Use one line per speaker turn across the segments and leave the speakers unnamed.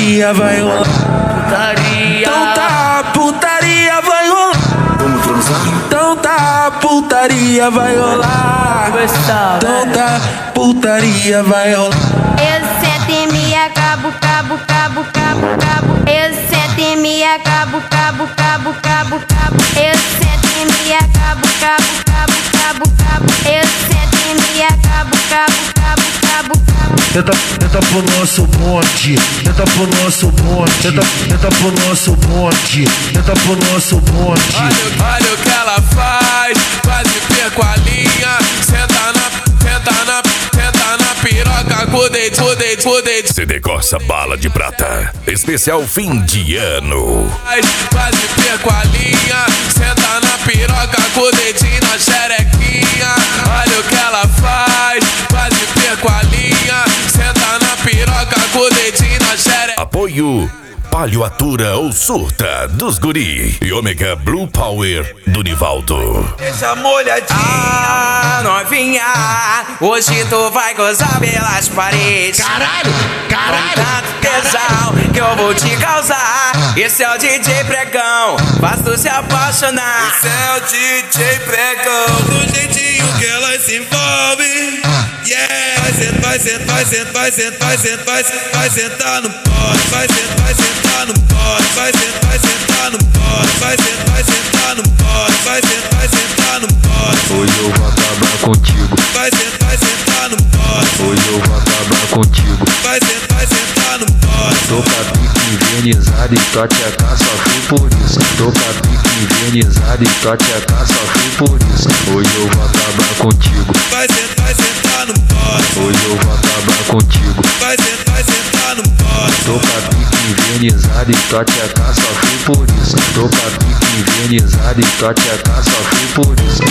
putaria vai rolar.
Putaria.
Então tá, putaria vai rolar.
Vamos transar?
Então tá, putaria vai rolar. Então tá, putaria vai rolar.
Eu sento em mim, cabo, cabo, cabo, cabo, cabo. Eu sento em mim, cabo, cabo, cabo, cabo, cabo. Eu sento em mim, cabo, cabo, cabo, cabo, cabo. Eu sento em mim, cabo, cabo, cabo, cabo, cabo.
Tenta pro nosso bonde, tenta pro nosso bonde, tenta pro nosso bonde, tenta pro nosso bonde.
Olha o que ela faz, quase perco a linha. Senta na piroca, com o dedo.
CD Corsa Bala de Prata, especial fim de ano.
Quase perco a linha. Senta na piroca, com o dedinho na xerequinha. Olha o que ela faz, quase perco a linha. Senta na piroca, com o dedinho na xerequinha.
Apoio Palio Atura ou Surta dos Guri e Ômega Blue Power do Nivaldo.
Deixa molhadinha, novinha. Hoje tu vai gozar pelas paredes.
Caralho, caralho.
Com tanto tesão que eu vou te causar. Esse é o DJ Pregão, faz tu se apaixonar.
Esse é o DJ Pregão, do jeitinho que ela se envolve. Yeah, vai sentar no pote, vai sentar no pote, vai sentar no pote, vai sentar no pote, vai sentar no pote.
Hoje eu vou acabar contigo.
Vai sentar no pote.
Hoje eu vou acabar contigo.
Vai sentar no pote.
Tô com a pique envenenada e tua tcheca sofre por isso. Tô com a pique envenenada e tua tcheca sofre por isso. Hoje eu vou acabar contigo.
Vai sentar no pote.
Hoje eu vou acabar contigo.
Vai sentar no pote.
Tô com a pique envenenada e tua tcheca sofre por isso. Tô com a pique envenenada e tua tcheca sofre por isso.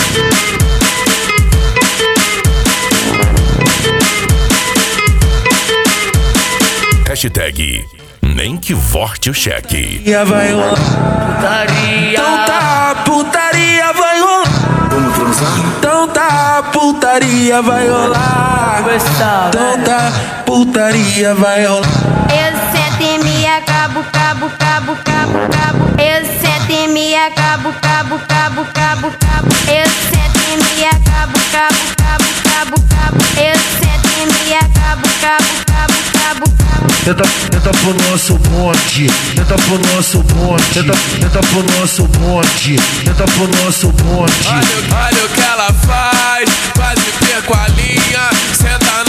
Hashtag nem que vorte o cheque.
Putaria vai rolar.
Putaria.
Então tá, putaria vai rolar.
Vamos transar?
Então tá, putaria vai rolar. Então tá, putaria vai rolar.
Eu sento em mim, cabo, cabo, cabo, cabo, cabo. Eu sento em mim, cabo, cabo, cabo, cabo, cabo. Eu sento em mim, cabo, cabo, cabo, cabo, cabo. Eu sento em mim, cabo, cabo, cabo, cabo, cabo.
Tenta pro nosso bonde, tenta pro nosso bonde, tenta pro nosso bonde, tenta pro nosso bonde.
Olha o que ela faz, quase perco a linha. Senta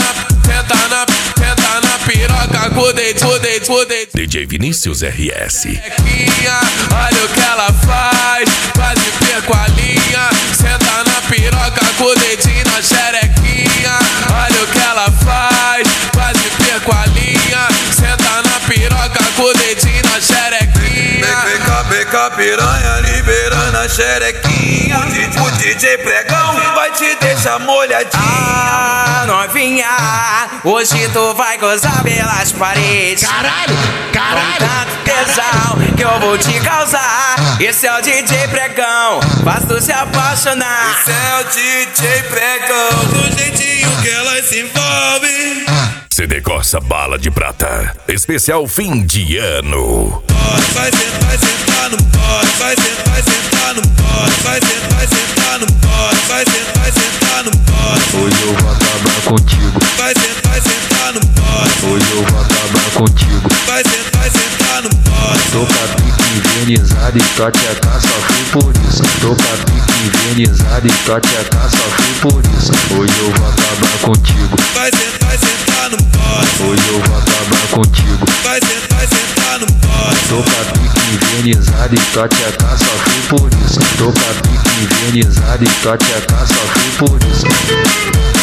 na piroca, com o dedo.
DJ Vinícius RS.
Olha o que ela faz, quase perco a linha. Senta na piroca, com o dedinho na xerequinha. Olha o que ela faz, quase perco a linha. Senta na piroca, com o dedinho na xerequinha. Vem cá, piranha, liberando a xerequinha. O DJ Pregão vai te deixar molhadinha.
Novinha, hoje tu vai gozar pelas paredes.
Caralho, caralho.
Com tanto tesão que eu vou te causar. Esse é o DJ Pregão, faz tu se apaixonar.
Esse é o DJ Pregão, do jeitinho que ela se envolve.
CD Corsa Bala de Prata, especial fim de ano.
Vai sentar no pote, vai sentar no pote, vai sentar no pote, vai sentar no pote.
Hoje eu vou acabar contigo.
Vai sentar no pote.
Hoje eu vou acabar contigo.
Vai sentar no pote.
Tô com a pique envenenada e tua tcheca sofre por isso. Tô com a pique envenenada e tua tcheca sofre por isso. Hoje eu vou acabar contigo.
Vai sentar no pote.
Hoje eu vou acabar contigo.
Vai sentar no pote.
Tô com a pique envenenada e tua tcheca sofre por isso. Tô com a pique envenenada e tua tcheca sofre por isso.